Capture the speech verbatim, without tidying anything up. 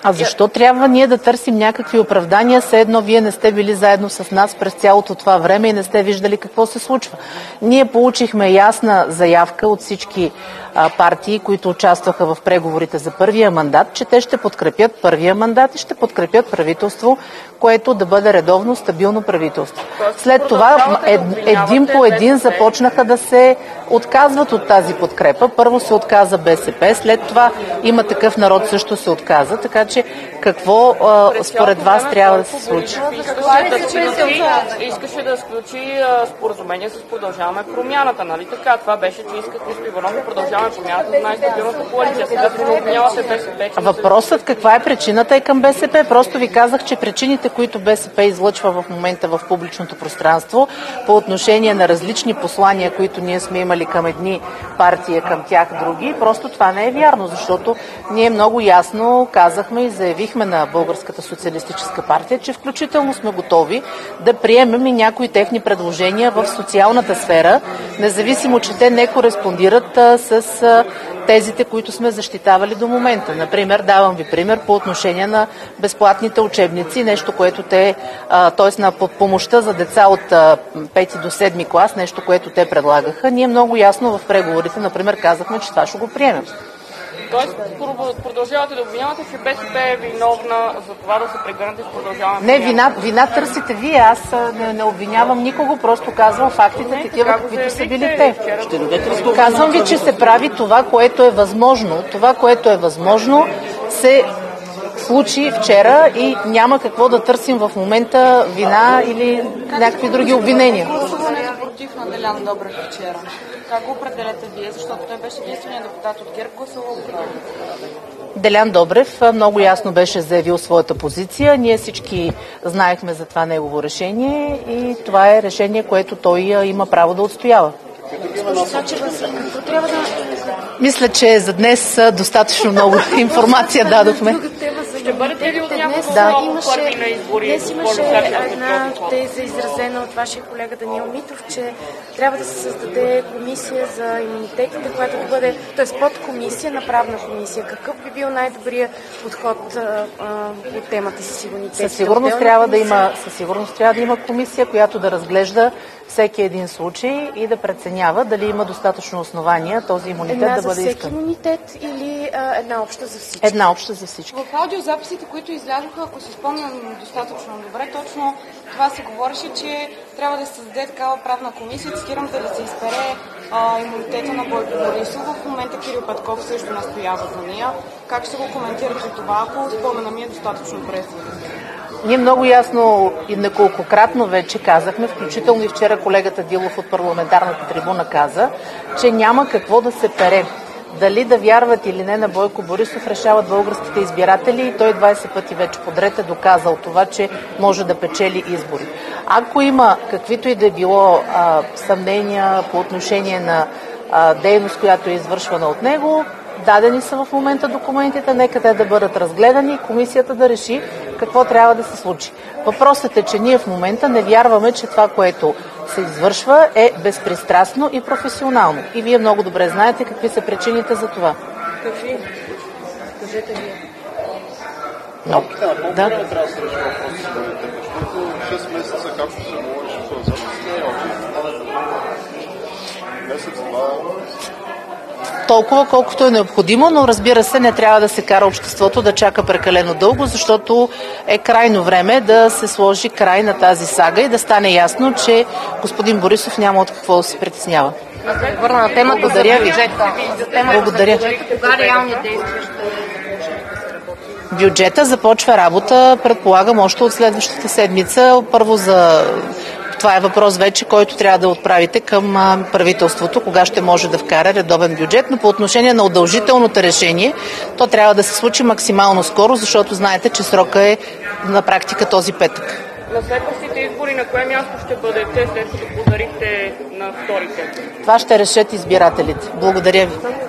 А защо трябва ние да търсим някакви оправдания, все едно вие не сте били заедно с нас през цялото това време и не сте виждали какво се случва? Ние получихме ясна заявка от всички а, партии, които участваха в преговорите за първия мандат, че те ще подкрепят първия мандат и ще подкрепят правителство, което да бъде редовно, стабилно правителство. След това ед, един по един започнаха да се отказват от тази подкрепа. Първо се отказа БСП, след това Има такъв народ също се отказа, така че какво а, според вас трябва да се случи? Искаше да сключи споразумение с Продължаваме промяната, нали така? Това беше, че иска Христо Иванов да Продължаваме промяната за най-стабилната коалиция. Сега да не обвинявате БСП. Въпросът каква е причината е към БСП. Просто ви казах, че причините, които БСП излъчва в момента в публичното пространство по отношение на различни послания, които ние сме имали към едни партии, към тях други, просто това не е вярно, защото ние много ясно казахме и заявихме на Българската социалистическа партия, че включително сме готови да приемем и някои техни предложения в социалната сфера, независимо, че те не кореспондират а, с а, тезите, които сме защитавали до момента. Например, давам ви пример по отношение на безплатните учебници, нещо, което те, т.е. на помощта за деца от а, пети до седми клас, нещо, което те предлагаха. Ние много ясно в преговорите, например, казахме, че това ще го приемем. Тоест, продължавате да обвинявате, че БСП е виновна за това да се прегърнете с Продължаваме. Не, вина, вина търсите вие. Аз не, не обвинявам никого, просто казвам фактите, такива, каквито са били те. Казвам ви, че се прави това, което е възможно. Това, което е възможно, се случи вчера и няма какво да търсим в момента вина или някакви други обвинения. Против на Делян Добрев вчера. Как го определяте вие? Защото той беше единственият депутат от ГЕРБ, гласувал против. Делян Добрев много ясно беше заявил своята позиция. Ние всички знаехме за това негово решение и това е решение, което той има право да отстоява. Мисля, че за днес достатъчно много информация дадохме. Ще бъдете ли от някакво да. първи на избори? Днес имаше една теза, изразена от вашия колега Даниел Митов, че трябва да се създаде комисия за имунитетите, която да бъде, т.е. подкомисия на правна комисия. Какъв би бил най-добрият подход а, а, от темата с имунитетите? Със сигурност, трябва да има, със сигурност трябва да има комисия, която да разглежда всеки един случай и да преценява дали има достатъчно основания този имунитет една да бъде искан. Една за всеки имунитет или а, една обща за всички? Една обща за всички. В аудиозаписите, които излязоха, ако си спомням достатъчно добре, точно това се говореше, че трябва да се създаде такава правна комисия, цитирам, за да се изпере а, имунитета на Бойко Борисов. В момента Кирил Петков също настоява за нея. Как ще го коментирате това, ако спомена ми е достатъчно пресен? Ние много ясно и неколкократно вече казахме, включително и вчера колегата Дилов от парламентарната трибуна каза, че няма какво да се пере. Дали да вярват или не на Бойко Борисов решават българските избиратели и той двайсет пъти вече подред е доказал това, че може да печели избори. Ако има каквито и да е било а, съмнения по отношение на а, дейност, която е извършвана от него, дадени са в момента документите, нека те да бъдат разгледани и комисията да реши какво трябва да се случи. Въпросът е, че ние в момента не вярваме, че това, което се извършва, е безпристрастно и професионално. И вие много добре знаете какви са причините за това. Какви? Кажете вие. Но, да. Трябва да се реши въпрос с имунитета, защото шест месеца, както се говореше, това не е още. Месец, два... Толкова, колкото е необходимо, но разбира се, не трябва да се кара обществото да чака прекалено дълго, защото е крайно време да се сложи край на тази сага и да стане ясно, че господин Борисов няма от какво да се притеснява. Върна на темата. Благодаря ви. Благодаря. Кога реални действия? Бюджета започва работа, предполагам, още от следващата седмица. Първо за... Това е въпрос вече, който трябва да отправите към правителството, кога ще може да вкара редовен бюджет, но по отношение на удължителното решение, то трябва да се случи максимално скоро, защото знаете, че срока е на практика този петък. На следващите избори на кое място ще бъдете, след като подарихте на вторите? Това ще решат избирателите. Благодаря ви.